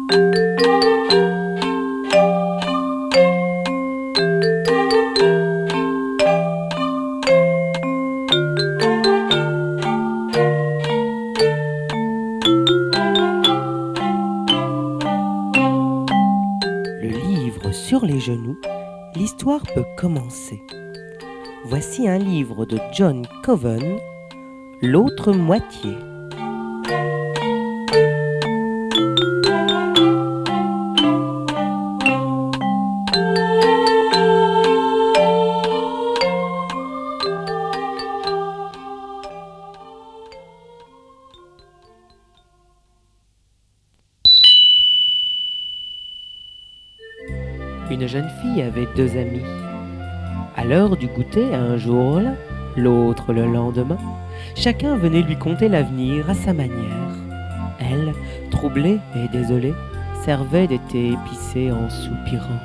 Sur les genoux, l'histoire peut commencer. Voici un livre de John Coven, L'autre moitié. Une jeune fille avait deux amis. À l'heure du goûter, un jour l'un, l'autre le lendemain, chacun venait lui conter l'avenir à sa manière. Elle, troublée et désolée, servait des thés épicés en soupirant.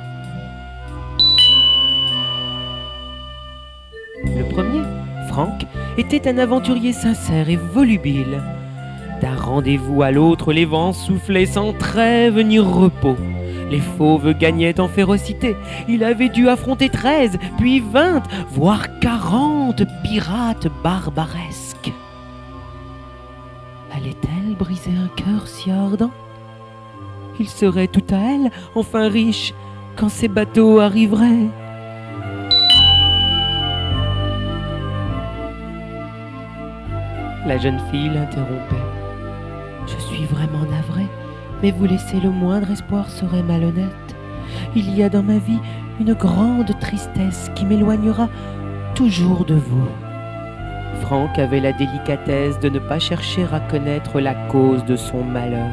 Le premier, Franck, était un aventurier sincère et volubile. D'un rendez-vous à l'autre, les vents soufflaient sans trêve ni repos. Les fauves gagnaient en férocité. Il avait dû affronter 13, puis 20, voire 40 pirates barbaresques. Allait-elle briser un cœur si ardent? Il serait tout à elle, enfin riche, quand ces bateaux arriveraient. La jeune fille l'interrompait. « Je suis vraiment navrée, mais vous laisser le moindre espoir serait malhonnête. Il y a dans ma vie une grande tristesse qui m'éloignera toujours de vous. » Franck avait la délicatesse de ne pas chercher à connaître la cause de son malheur.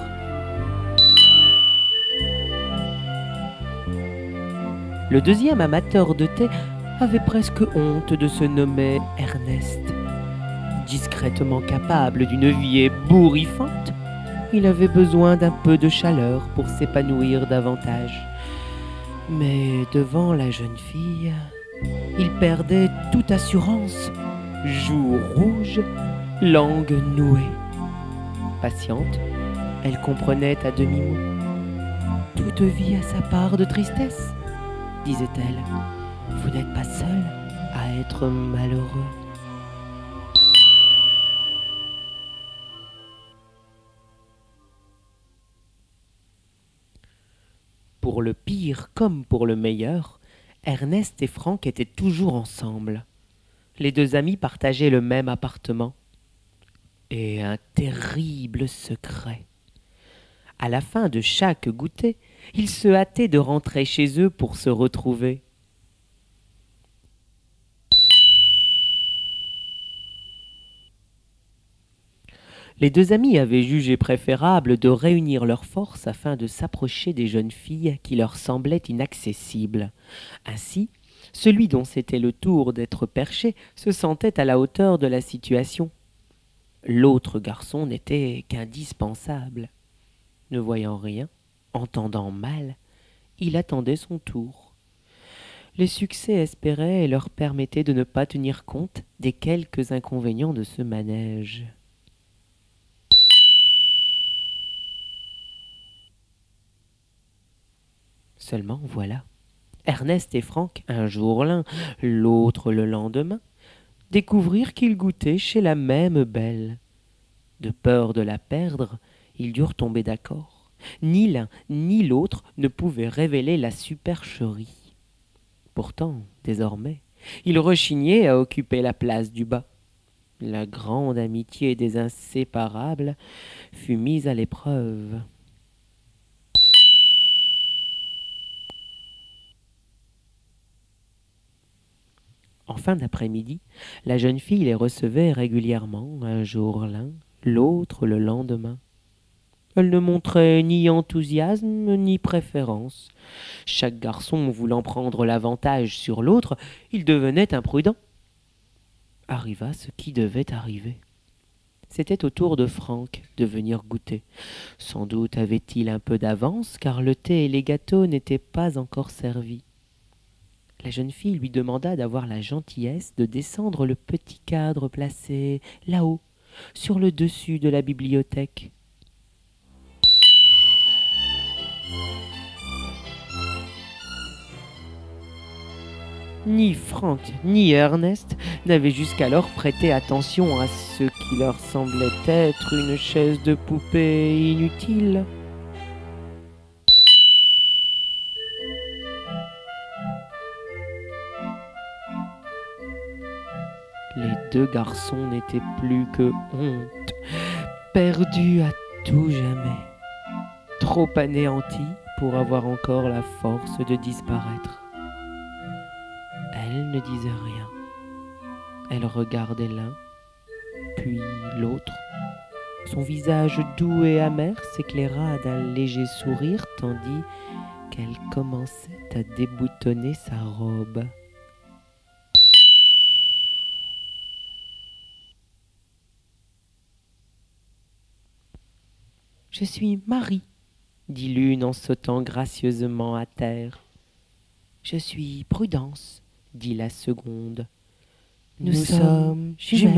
Le deuxième amateur de thé avait presque honte de se nommer Ernest. Discrètement capable d'une vie ébouriffante, il avait besoin d'un peu de chaleur pour s'épanouir davantage. Mais devant la jeune fille, il perdait toute assurance, joues rouges, langue nouée. Patiente, elle comprenait à demi-mot. « Toute vie a sa part de tristesse, » disait-elle. « Vous n'êtes pas seul à être malheureux. » Pour le pire comme pour le meilleur, Ernest et Franck étaient toujours ensemble. Les deux amis partageaient le même appartement. Et un terrible secret. À la fin de chaque goûter, ils se hâtaient de rentrer chez eux pour se retrouver. Les deux amis avaient jugé préférable de réunir leurs forces afin de s'approcher des jeunes filles qui leur semblaient inaccessibles. Ainsi, celui dont c'était le tour d'être perché se sentait à la hauteur de la situation. L'autre garçon n'était qu'indispensable. Ne voyant rien, entendant mal, il attendait son tour. Les succès espérés leur permettaient de ne pas tenir compte des quelques inconvénients de ce manège. Seulement voilà, Ernest et Franck, un jour l'un, l'autre le lendemain, découvrirent qu'ils goûtaient chez la même belle. De peur de la perdre, ils durent tomber d'accord. Ni l'un ni l'autre ne pouvaient révéler la supercherie. Pourtant, désormais, ils rechignaient à occuper la place du bas. La grande amitié des inséparables fut mise à l'épreuve. En fin d'après-midi, la jeune fille les recevait régulièrement, un jour l'un, l'autre le lendemain. Elle ne montrait ni enthousiasme ni préférence. Chaque garçon voulant prendre l'avantage sur l'autre, il devenait imprudent. Arriva ce qui devait arriver. C'était au tour de Franck de venir goûter. Sans doute avait-il un peu d'avance, car le thé et les gâteaux n'étaient pas encore servis. La jeune fille lui demanda d'avoir la gentillesse de descendre le petit cadre placé là-haut, sur le dessus de la bibliothèque. Ni Franck ni Ernest n'avaient jusqu'alors prêté attention à ce qui leur semblait être une chaise de poupée inutile. Les deux garçons n'étaient plus que honte, perdus à tout jamais, trop anéantis pour avoir encore la force de disparaître. Elle ne disait rien. Elle regardait l'un, puis l'autre. Son visage doux et amer s'éclaira d'un léger sourire tandis qu'elle commençait à déboutonner sa robe. « Je suis Marie », dit l'une en sautant gracieusement à terre. « Je suis Prudence », dit la seconde. « Nous sommes jumelles. »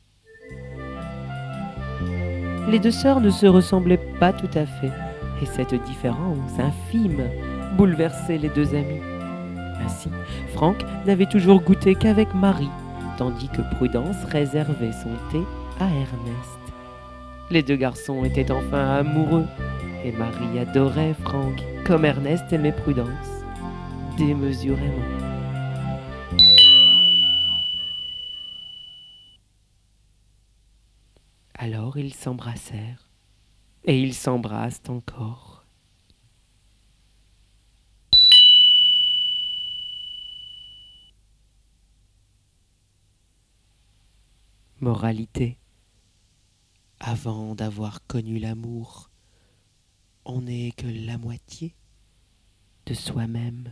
Les deux sœurs ne se ressemblaient pas tout à fait, et cette différence infime bouleversait les deux amies. Ainsi, Franck n'avait toujours goûté qu'avec Marie, tandis que Prudence réservait son thé à Ernest. Les deux garçons étaient enfin amoureux, et Marie adorait Franck, comme Ernest aimait Prudence, démesurément. Alors ils s'embrassèrent, et ils s'embrassent encore. Moralité. Avant d'avoir connu l'amour, on n'est que la moitié de soi-même.